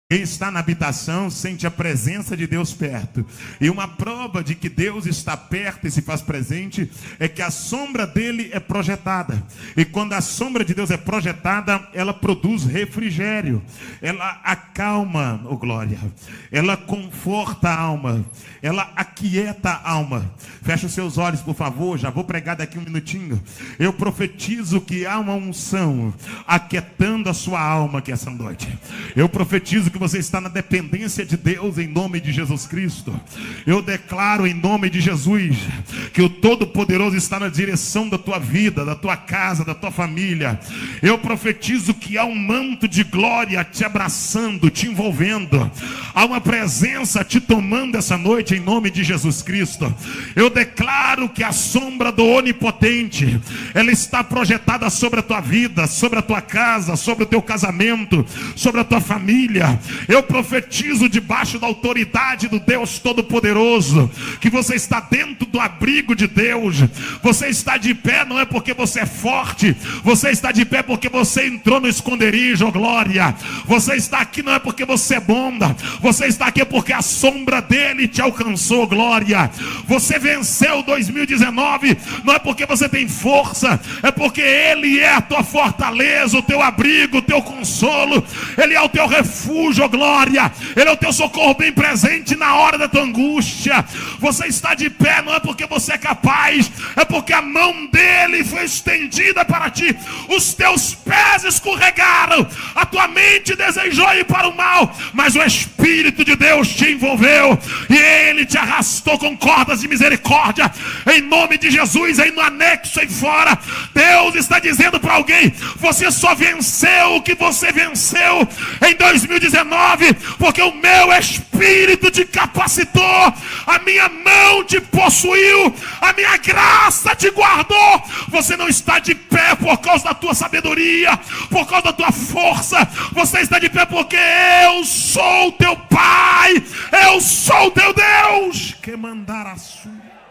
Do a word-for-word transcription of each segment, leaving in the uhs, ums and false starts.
Quem está na habitação sente a presença de Deus perto. E uma prova de que Deus está perto e se faz presente é que a sombra dele é projetada. E quando a sombra de Deus é projetada, ela produz refrigério. Ela acalma, oh glória. Ela conforta a alma. Ela aquieta a alma. Feche os seus olhos, por favor. Já vou pregar daqui um minutinho. Eu profetizo que há uma unção aquietando a sua alma aqui essa noite. Eu profetizo que você está na dependência de Deus em nome de Jesus Cristo. Eu declaro em nome de Jesus que o Todo-Poderoso está na direção da tua vida, da tua casa, da tua família. Eu profetizo que há um manto de glória te abraçando, te envolvendo. Há uma presença te tomando essa noite em nome de Jesus Cristo. Eu declaro que a sombra do Onipotente, ela está projetada sobre a tua vida, sobre a tua casa, sobre o teu casamento, sobre a tua família. Eu profetizo debaixo da autoridade do Deus Todo-Poderoso que você está dentro do abrigo de Deus. Você está de pé não é porque você é forte, você está de pé porque você entrou no esconderijo, oh glória. Você está aqui não é porque você é bonda, você está aqui porque a sombra dele te alcançou, glória. Você venceu dois mil e dezenove não é porque você tem força, é porque ele é a tua fortaleza, o teu abrigo, o teu consolo. Ele é o teu refúgio, oh glória. Ele é o teu socorro bem presente na hora da tua angústia. Você está de pé não é porque você é capaz, é porque a mão dele foi estendida para ti. Os teus pés escorregaram, a tua mente desejou ir para o mal, mas o Espírito de Deus te envolveu e ele te arrastou com cordas de misericórdia em nome de Jesus. Aí no anexo aí fora, Deus está dizendo para alguém: você só venceu o que você venceu em dois mil e dezenove porque o meu Espírito te capacitou, a minha mão te possuiu, a minha graça te guardou. Você não está de pé por causa da tua sabedoria, por causa da tua força. Você está de pé porque eu sou teu Pai, eu sou teu Deus. Que mandar a sua.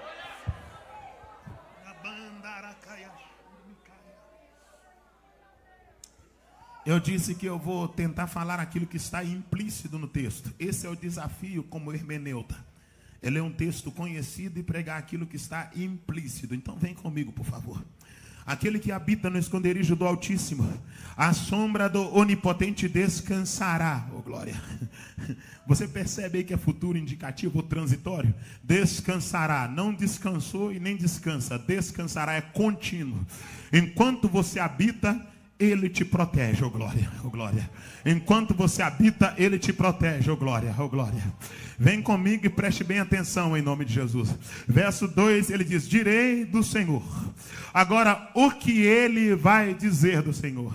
Eu disse que eu vou tentar falar aquilo que está implícito no texto. Esse é o desafio como hermeneuta. Ele é um texto conhecido e pregar aquilo que está implícito. Então vem comigo, por favor. Aquele que habita no esconderijo do Altíssimo, a sombra do Onipotente descansará. Oh glória. Você percebe aí que é futuro indicativo ou transitório? Descansará. Não descansou e nem descansa. Descansará é contínuo. Enquanto você habita, ele te protege, oh glória, oh glória. Enquanto você habita, ele te protege, oh glória, oh glória. Vem comigo e preste bem atenção em nome de Jesus. Verso dois, ele diz: direi do Senhor. Agora, o que ele vai dizer do Senhor?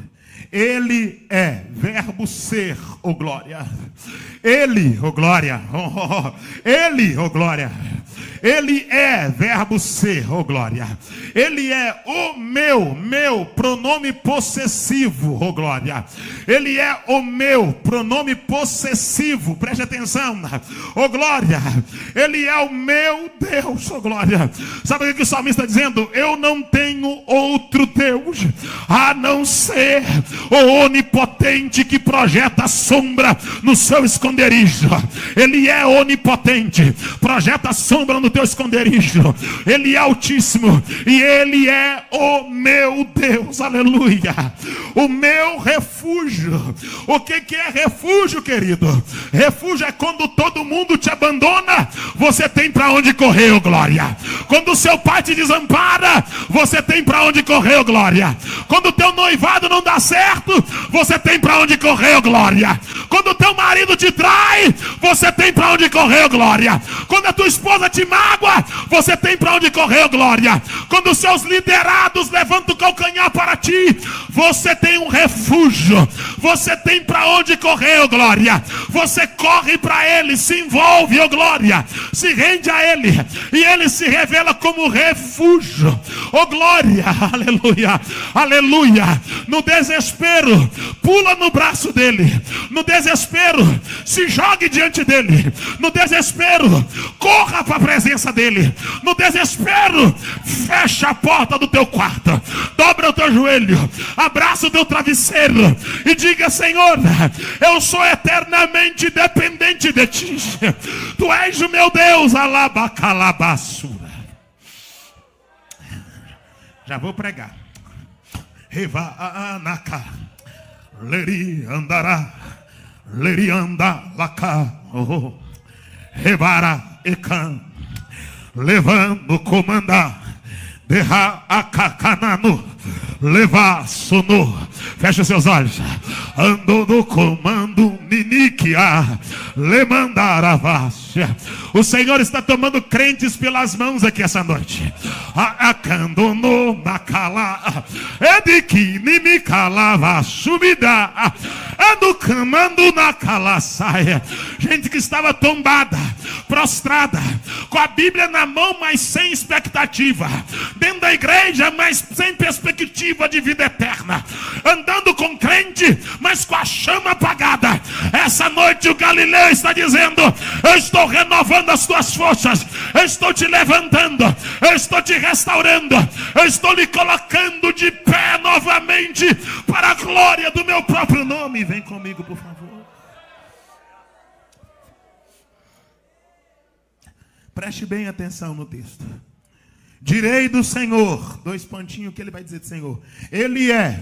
Ele é, verbo ser, oh glória. Ele, oh glória, oh, oh, oh. Ele, oh glória. Ele é, verbo ser, oh glória. Ele é o meu, meu, pronome possessivo, oh glória. Ele é o meu, pronome possessivo, preste atenção, oh glória. Ele é o meu Deus, oh glória. Sabe o que o salmista está dizendo? Eu não tenho outro Deus a não ser o onipotente que projeta a sombra no seu esconderijo. Ele é onipotente, projeta a sombra no teu esconderijo. Ele é altíssimo e ele é o meu Deus, aleluia, o meu refúgio. O que que é refúgio, querido? Refúgio é quando todo mundo te abandona, você tem para onde correr, oh glória. Quando o seu pai te desampara, você tem para onde correr, oh glória. Quando o teu noivado não dá certo, você tem para onde correr, oh glória. Quando o teu marido te trai, você tem para onde correr, oh glória. Quando a tua esposa te mágoa, você tem para onde correr, oh glória. Quando os seus liderados levantam o calcanhar para ti, você tem um refúgio. Você tem para onde correr, oh glória. Você corre para ele, se envolve, oh glória. Se rende a ele e ele se revela como refúgio. Oh glória, aleluia, aleluia. No desespero, pula no braço dele. No desespero, se jogue diante dele. No desespero, corra para a presença dele. No desespero, fecha a porta do teu quarto, dobra o teu joelho, abraça o teu travesseiro e diga: Senhor, eu sou eternamente dependente de ti. Tu és o meu Deus. Alabacalabassura. Já vou pregar. Reva anaka, leri andará, leri anda laca, oh, revara ecan, levando comandar, derra acacanano, levar sono. Fecha seus olhos. Andou no comando niniquia, le mandaravasha. O Senhor está tomando crentes pelas mãos aqui essa noite. Acando no macala, é de que me calava subida, é do comando na calaçaia. Gente que estava tombada, prostrada, com a Bíblia na mão, mas sem expectativa, dentro da igreja, mas sem perspectiva de vida eterna, andando com crente, mas com a chama apagada. Essa noite o Galileu está dizendo: eu estou renovando as tuas forças, eu estou te levantando, eu estou te restaurando, eu estou lhe colocando de pé novamente para a glória do meu próprio nome. Vem comigo, por favor. Preste bem atenção no texto. Direi do Senhor, dois pontinhos, que ele vai dizer do Senhor. Ele é,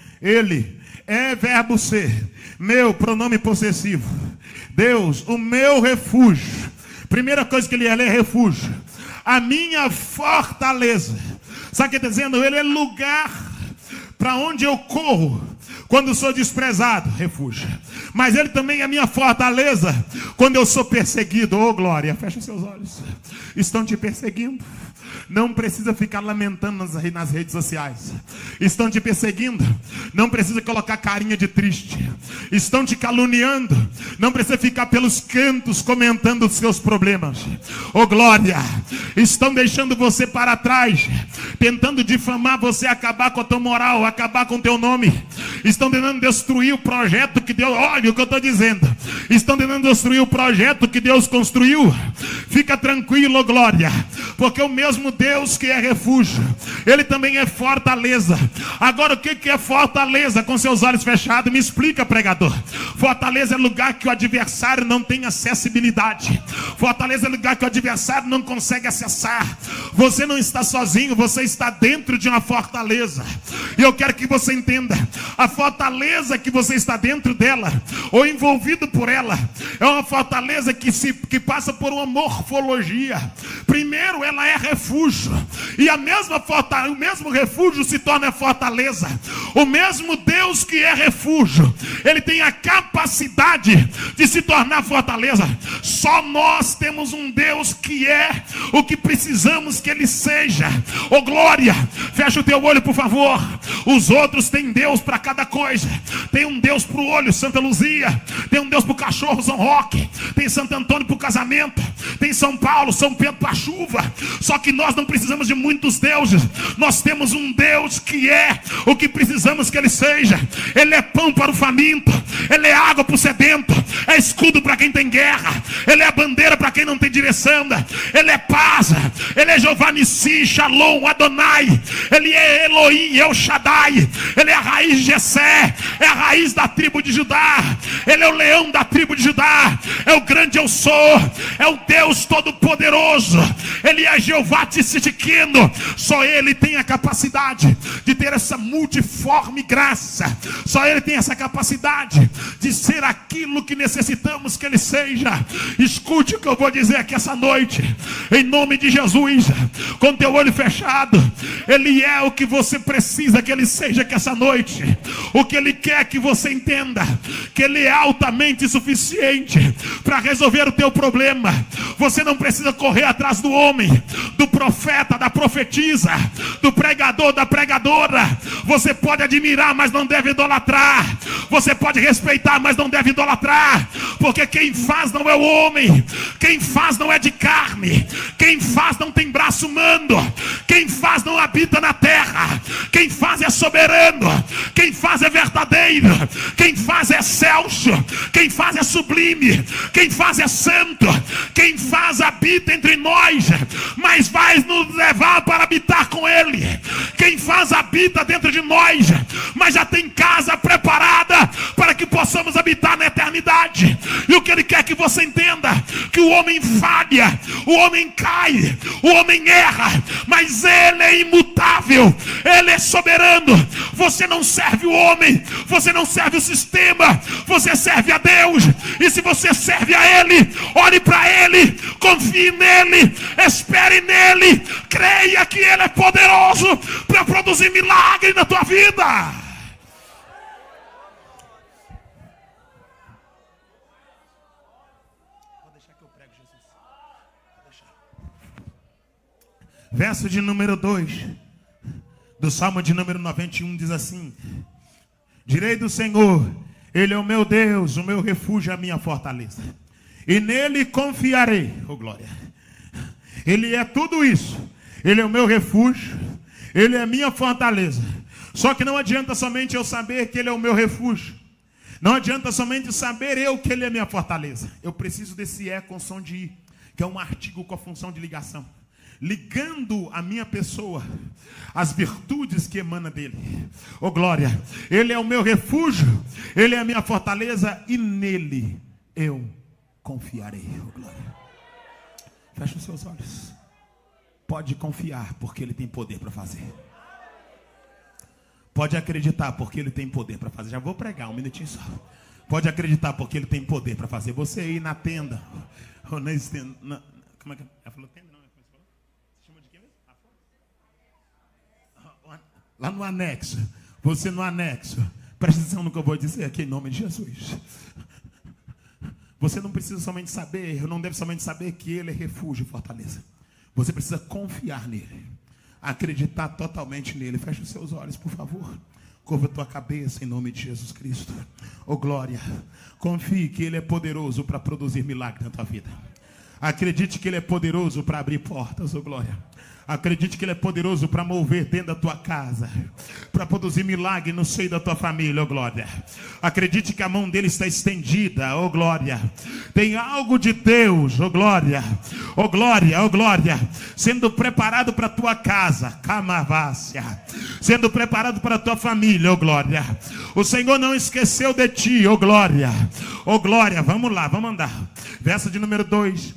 ele é verbo ser, meu, pronome possessivo. Deus, o meu refúgio. Primeira coisa que ele é, ele é refúgio. A minha fortaleza. Sabe o que está dizendo? Ele é lugar para onde eu corro quando sou desprezado, refúgio. Mas ele também é minha fortaleza quando eu sou perseguido. Oh glória, fecha seus olhos. Estão te perseguindo? Não precisa ficar lamentando nas, nas redes sociais. Estão te perseguindo? Não precisa colocar carinha de triste. Estão te caluniando? Não precisa ficar pelos cantos comentando os seus problemas. Oh glória! Estão deixando você para trás, tentando difamar você, acabar com a tua moral, acabar com o teu nome. Estão tentando destruir o projeto que Deus... Olha o que eu estou dizendo. Estão tentando destruir o projeto que Deus construiu. Fica tranquilo, oh glória, porque o mesmo Deus que é refúgio, ele também é fortaleza. Agora, o que é fortaleza? Com seus olhos fechados, me explica, pregador. Fortaleza é lugar que o adversário não tem acessibilidade. Fortaleza é lugar que o adversário não consegue acessar. Você não está sozinho, você está dentro de uma fortaleza. E eu quero que você entenda, a fortaleza que você está dentro dela, ou envolvido por ela, é uma fortaleza que, se, que passa por uma morfologia. Primeiro, ela é refúgio. E a mesma fortaleza, o mesmo refúgio se torna fortaleza. O mesmo Deus que é refúgio, ele tem a capacidade de se tornar fortaleza. Só nós temos um Deus que é o que precisamos que ele seja. Oh glória, fecha o teu olho, por favor. Os outros têm Deus para cada coisa. Tem um Deus para o olho, Santa Luzia. Tem um Deus para o cachorro, São Roque. Tem Santo Antônio para o casamento. Tem São Paulo, São Pedro para a chuva. Só que nós não precisamos de muitos deuses. Nós temos um Deus que é o que precisamos que ele seja. Ele é pão para o faminto, ele é água para o sedento, é escudo para quem tem guerra, ele é bandeira para quem não tem direção, ele é paz, ele é Jeová Nissi, Shalom, Adonai, ele é Elohim, El Shaddai, ele é a raiz de Jessé, é a raiz da tribo de Judá, ele é o leão da tribo de Judá, é o grande eu sou, é o Deus todo-poderoso, ele é Jeová Tsidkenu. Só ele tem a capacidade de ter essa multiforme graça. Só ele tem essa capacidade de ser aquilo que necessitamos que ele seja. Escute o que eu vou dizer aqui essa noite, em nome de Jesus, com teu olho fechado. Ele é o que você precisa que ele seja aqui essa noite. O que ele quer que você entenda, que ele é altamente suficiente para resolver o teu problema. Você não precisa correr atrás do homem, homem, do profeta, da profetisa, do pregador, da pregadora. Você pode admirar, mas não deve idolatrar. Você pode respeitar, mas não deve idolatrar. Porque quem faz não é o homem. Quem faz não é de carne. Quem faz não tem braço humano. Quem faz não habita na terra. Quem faz é soberano. Quem faz é verdadeiro. Quem faz é excelso. Quem faz é sublime. Quem faz é santo. Quem faz habita entre nós, mas vai nos levar para habitar com ele. Quem faz habita dentro de nós, mas já tem casa preparada para que possamos habitar na eternidade. E o que ele quer que você entenda: que o homem falha, o homem cai, o homem erra, mas ele é imutável, ele é soberano. Você não serve o homem, você não serve o sistema, você serve a Deus. E se você serve a ele, olhe para ele, confie nele, espere nele, creia que ele é poderoso para produzir milagre na tua vida. Vou deixar que eu prego, Jesus. Vou deixar. Verso de número dois do Salmo de número noventa e um diz assim: direi do Senhor, ele é o meu Deus, o meu refúgio, a minha fortaleza, e nele confiarei. Oh glória! Ele é tudo isso. Ele é o meu refúgio, ele é a minha fortaleza. Só que não adianta somente eu saber que ele é o meu refúgio. Não adianta somente saber eu que ele é minha fortaleza. Eu preciso desse é com som de i, que é um artigo com a função de ligação, ligando a minha pessoa as virtudes que emanam dele. Oh glória! Ele é o meu refúgio, ele é a minha fortaleza, e nele eu confiarei. Oh glória! Feche os seus olhos. Pode confiar, porque ele tem poder para fazer. Pode acreditar, porque ele tem poder para fazer. Já vou pregar um minutinho só. Pode acreditar, porque ele tem poder para fazer. Você ir na tenda, ou na estenda, na, como é que ela falou? Tenda não, como você falou? Você chama de quê mesmo? Lá no anexo. Você no anexo. Presta atenção no que eu vou dizer aqui em nome de Jesus. Você não precisa somente saber, não deve somente saber que ele é refúgio e fortaleza. Você precisa confiar nele, acreditar totalmente nele. Feche os seus olhos, por favor. Curva a tua cabeça em nome de Jesus Cristo. Oh glória! Confie que ele é poderoso para produzir milagre na tua vida. Acredite que ele é poderoso para abrir portas. Oh glória! Acredite que ele é poderoso para mover dentro da tua casa, para produzir milagre no seio da tua família, oh glória. Acredite que a mão dele está estendida, oh glória. Tem algo de Deus, oh glória, oh glória, oh glória, sendo preparado para a tua casa, camavácia, sendo preparado para a tua família, oh glória. O Senhor não esqueceu de ti, oh glória, oh glória. Vamos lá, vamos andar. Verso de número dois.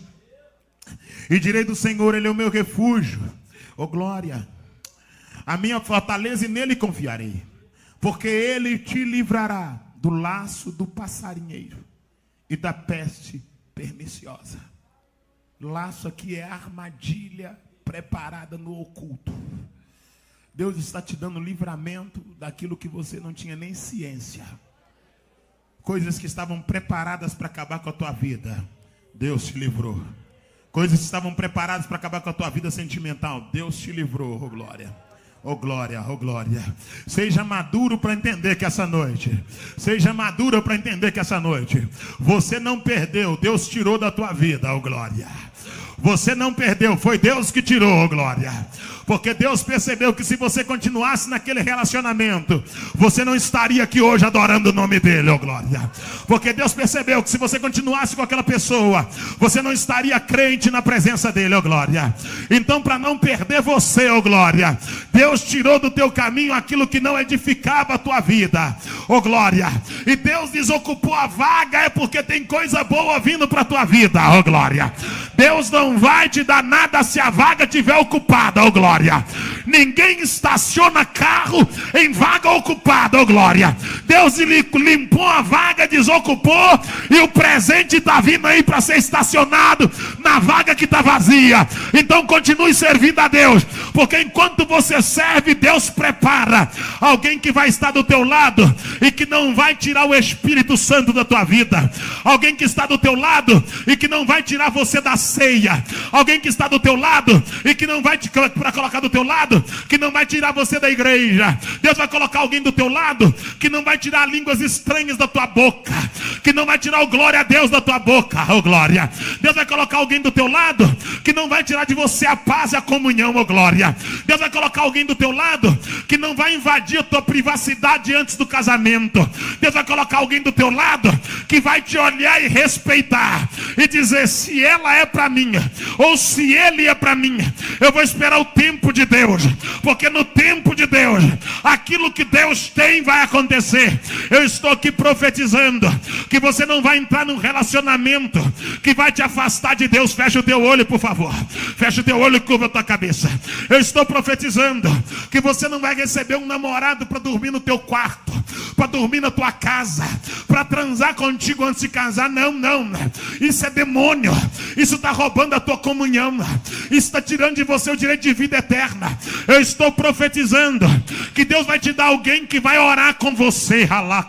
E direi do Senhor, ele é o meu refúgio, oh glória, a minha fortaleza, e nele confiarei, porque ele te livrará do laço do passarinheiro e da peste perniciosa. Laço aqui é armadilha preparada no oculto. Deus está te dando livramento daquilo que você não tinha nem ciência. Coisas que estavam preparadas para acabar com a tua vida, Deus te livrou. Coisas que estavam preparadas para acabar com a tua vida sentimental, Deus te livrou, oh glória. Oh glória, oh glória. Seja maduro para entender que essa noite, seja maduro para entender que essa noite, você não perdeu, Deus tirou da tua vida, oh glória. Você não perdeu, foi Deus que tirou, oh glória. Porque Deus percebeu que se você continuasse naquele relacionamento, você não estaria aqui hoje adorando o nome dele, oh glória. Porque Deus percebeu que se você continuasse com aquela pessoa, você não estaria crente na presença dele, oh glória. Então, para não perder você, oh glória, Deus tirou do teu caminho aquilo que não edificava a tua vida, oh glória. E Deus desocupou a vaga, é porque tem coisa boa vindo para a tua vida, oh glória. Deus não vai te dar nada se a vaga estiver ocupada, oh glória. Ninguém estaciona carro em vaga ocupada, oh glória. Deus limpou a vaga, desocupou, e o presente está vindo aí para ser estacionado na vaga que está vazia. Então continue servindo a Deus, porque enquanto você serve, Deus prepara alguém que vai estar do teu lado e que não vai tirar o Espírito Santo da tua vida. Alguém que está do teu lado e que não vai tirar você da ceia. Alguém que está do teu lado e que não vai te para colocar do teu lado, que não vai tirar você da igreja. Deus vai colocar alguém do teu lado que não vai tirar línguas estranhas da tua boca, que não vai tirar o glória a Deus da tua boca, oh glória. Deus vai colocar alguém do teu lado que não vai tirar de você a paz e a comunhão, oh glória. Deus vai colocar alguém do teu lado que não vai invadir a tua privacidade antes do casamento. Deus vai colocar alguém do teu lado que vai te olhar e respeitar e dizer: se ela é para mim, ou se ele é para mim, eu vou esperar o tempo de Deus, porque no tempo de Deus, aquilo que Deus tem vai acontecer. Eu estou aqui profetizando que você não vai entrar num relacionamento que vai te afastar de Deus. Fecha o teu olho, por favor. Fecha o teu olho e curva a tua cabeça. Eu estou profetizando que você não vai receber um namorado para dormir no teu quarto, para dormir na tua casa, para transar contigo antes de casar. Não, não. Isso é demônio. Isso está roubando a tua comunhão. Isso está tirando de você o direito de vida eterna. Eu estou profetizando que Deus vai te dar alguém que vai orar com você.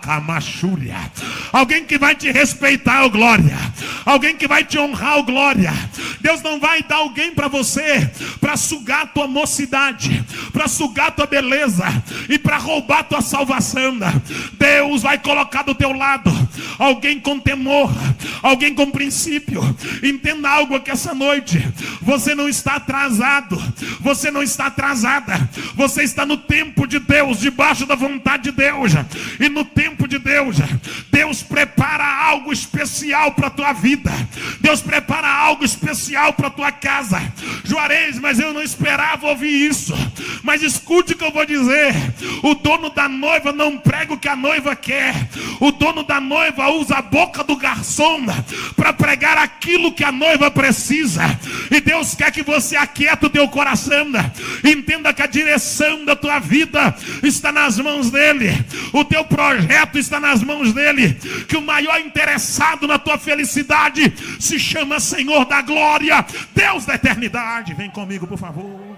Alguém que vai te respeitar, oh glória. Alguém que vai te honrar, oh glória. Deus não vai dar alguém para você para sugar a tua mocidade, para sugar a tua beleza e para roubar a tua salvação. Deus vai colocar do teu lado alguém com temor, alguém com princípio. Entenda algo aqui essa noite: você não está atrasado, você não está atrasada, você está no tempo de Deus, debaixo da vontade de Deus. E no tempo de Deus, Deus prepara algo especial para a tua vida. Deus prepara algo especial para a tua casa. Juarez, mas eu não esperava ouvir isso. Mas escute o que eu vou dizer: o dono da noiva não prega o que a noiva quer. O dono da noiva usa a boca do garçom para pregar aquilo que a noiva precisa. E Deus quer que você aquieta o teu coração. Entenda que a direção da tua vida está nas mãos dele. O teu projeto está nas mãos dele. Que o maior interessado na tua felicidade se chama Senhor da glória, Deus da eternidade. Vem comigo, por favor.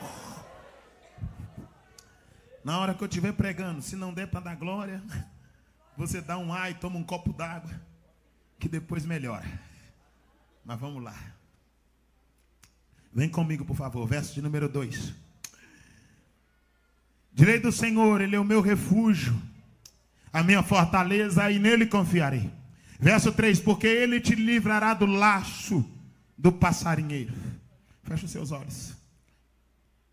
Na hora que eu estiver pregando, se não der para dar glória, você dá um ai, toma um copo d'água, que depois melhora. Mas vamos lá. Vem comigo, por favor. Verso de número dois. Direi do Senhor, Ele é o meu refúgio, a minha fortaleza, e nele confiarei. Verso três. Porque Ele te livrará do laço do passarinheiro. Fecha os seus olhos.